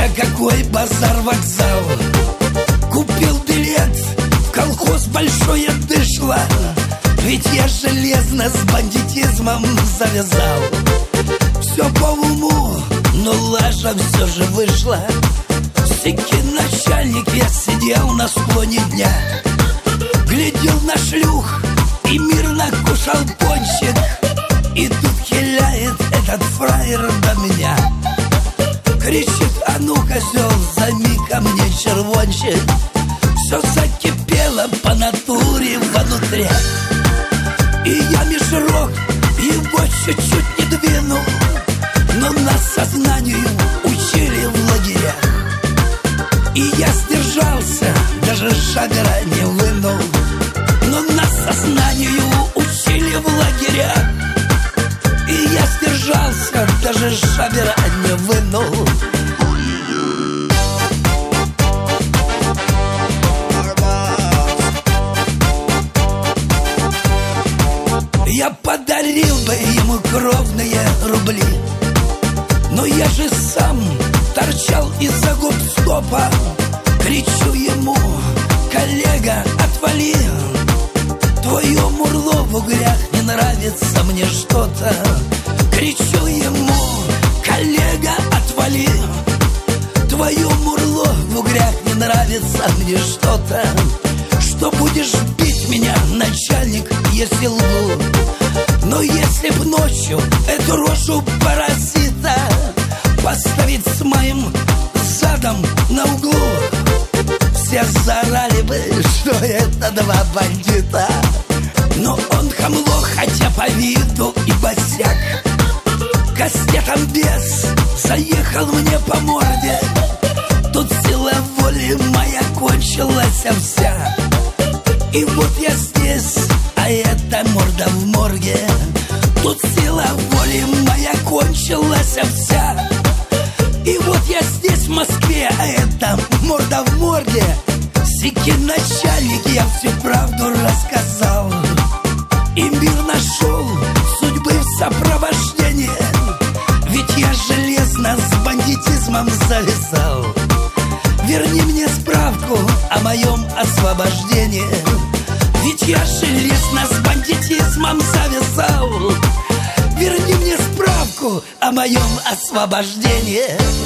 Да какой базар-вокзал! Купил билет, в колхоз большое дышло. Ведь я железно с бандитизмом завязал. Все по уму, но лажа все же вышла. Сики начальник, я сидел на склоне дня, глядел на шлюх и мирно кушал пончик. И тут хиляет этот фраер до меня, кричит: а ну, козел, займи ко мне червончик. Все закипело по натуре внутри, и я меж рог его чуть-чуть не двинул. Но нас сознанию учили в лагерях, и я сдержался, даже шагера не вынул. Но нас сознанию учили в лагерях, и я сдержался, даже шагера не вынул. Я подарил бы ему кровные рубли, но я же сам торчал из-за гоп-стопа. Кричу ему: коллега, отвали, твое мурло в углях не нравится мне что-то. Кричу ему: коллега, отвали, твое мурло в углях не нравится мне что-то. Что будешь бить меня, начальник, если лгу? Но если б ночью эту рожу паразита поставить с моим задом на углу, все заорали бы, что это два бандита. Но он хамло, хотя по виду и босяк, кастетом без заехал мне по морде. Тут сила воли моя кончилась вся, и вот я здесь, а это морда в морге. Тут сила воли моя кончилась вся, и вот я здесь, в Москве, а это морда в морге. Сики начальник, я всю правду рассказал, и мир нашел судьбы в сопровождении. Ведь я железно с бандитизмом завязал. Верни мне справку о моем освобождении, ведь я железно с бандитизмом завязал. Верни мне справку о моем освобождении.